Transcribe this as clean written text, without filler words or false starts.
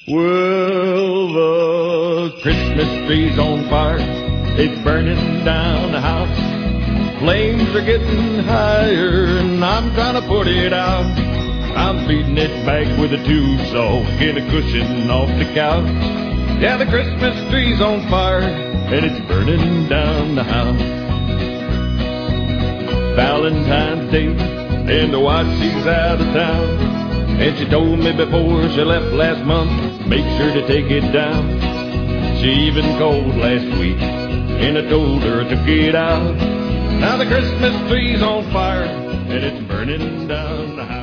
Well, the Christmas tree's on fire. It's burning down the house. Flames are getting higher, and I'm trying to put it out. I'm feeding it back with a tube saw, get a cushion off the couch. Yeah, the Christmas tree's on fire, and it's burning down the house. Valentine's Day, and the wife, she's out of town. And she told me before she left last month, make sure to take it down. She even called last week, and I told her I took it out. Now the Christmas tree's on fire, and it's burning down the house.